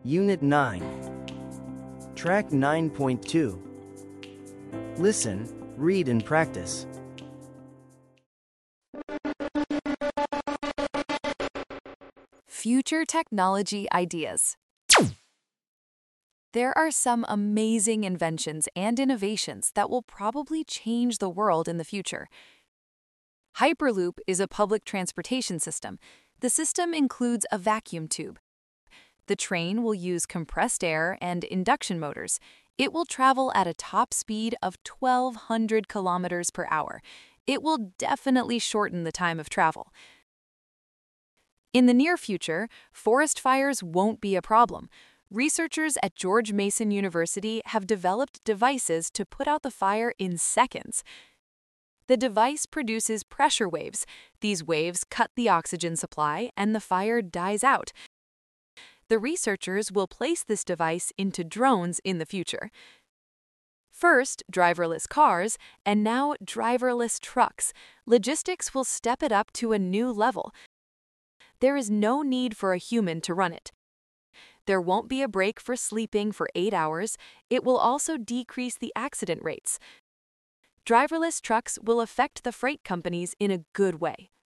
Unit 9. Track 9.2. Listen, read and practice. Future technology ideas. There are some amazing inventions and innovations that will probably change the world in the future. Hyperloop is a public transportation system. The system includes a vacuum tube. The train will use compressed air and induction motors. It will travel at a top speed of 1,200 kilometers per hour. It will definitely shorten the time of travel. In the near future, forest fires won't be a problem. Researchers at George Mason University have developed devices to put out the fire in seconds. The device produces pressure waves. These waves cut the oxygen supply and the fire dies out. The researchers will place this device into drones in the future. First, driverless cars, and now driverless trucks. Logistics will step it up to a new level. There is no need for a human to run it. There won't be a break for sleeping for 8 hours. It will also decrease the accident rates. Driverless trucks will affect the freight companies in a good way.